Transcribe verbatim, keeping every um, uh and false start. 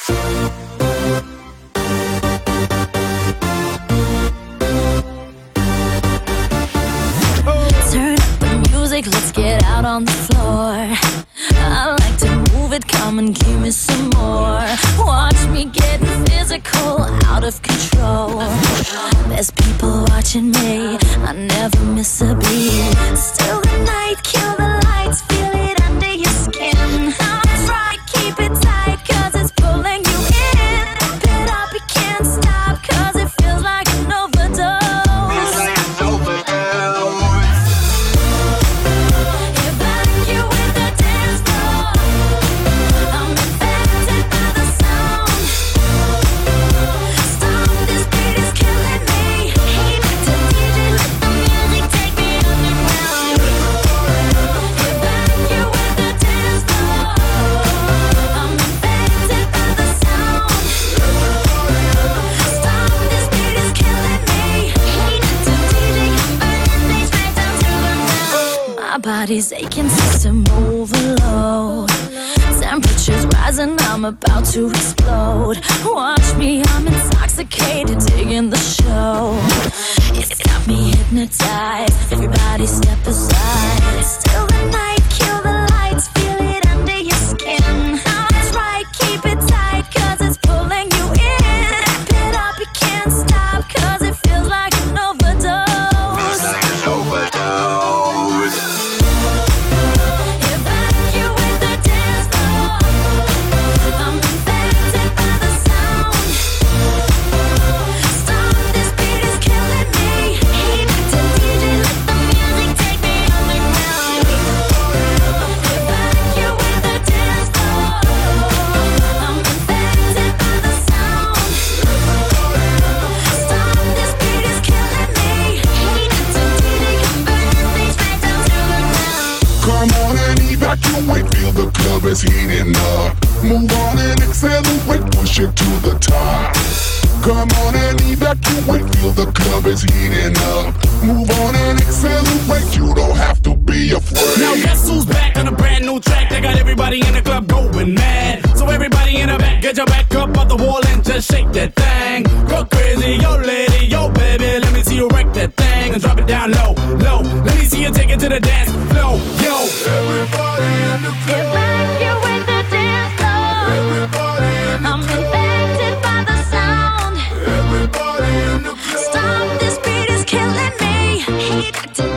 Turn up the music, let's get out on the floor. I like to move it, come and give me some more. Watch me getting physical, out of control. There's people watching me, I never miss a beat. Still the night, kill the lights, feel it under your skin. That's right, keep it tight, cause it's pulling you in. Pump it up, you can't stop, cause it feels like an overdose. Feels like an overdose. If I link you with the dance floor, I'm infected by the sound. Stop, this beat is killing me. Hey, to D J, let the music take me underground. If I link you with the dance floor, I'm infected by the sound. Stop, this beat is killing me. Hey, to D J, I'm burning things right down to the ground. My body's aching, system overload. Temperature's rising, I'm about to explode. Watch me, I'm intoxicated, digging the show. It's got me hypnotized, everybody step aside. Still the night, kill the lights, feel it under your skin. That's right, keep it tight, cause it's pulling you in. Wrap it up, you can't stop, cause it feels like an overdose. Feels like an overdose. If I link you with the dance floor, I'm infected by the sound. Stop, this beat is killing me. Hey, to D J, let the music take me underground. If I link you with the dance floor, I'm infected by the sound. Stop, this beat is killing me. Hey, to D J, I'm burning things right down to the ground. Come on and evacuate, feel the club is heating up. Move on and accelerate, push it to the top. Come on and evacuate, feel the club is heating up. Move on and accelerate, you don't have to be afraid. Now guess who's back on a brand new track? They got everybody in the club going mad. So everybody in the back, get your back up off the wall and just shake that thing. Go crazy, yo lady, yo baby, let me see you wreck that thing and drop it down low, low. Let me see you take it to the dance floor, yo. Everybody in the If club, I link you with the dance floor, everybody in the I'm infected by the sound. everybody in the club. Stop, this beat is killing me. Hey, to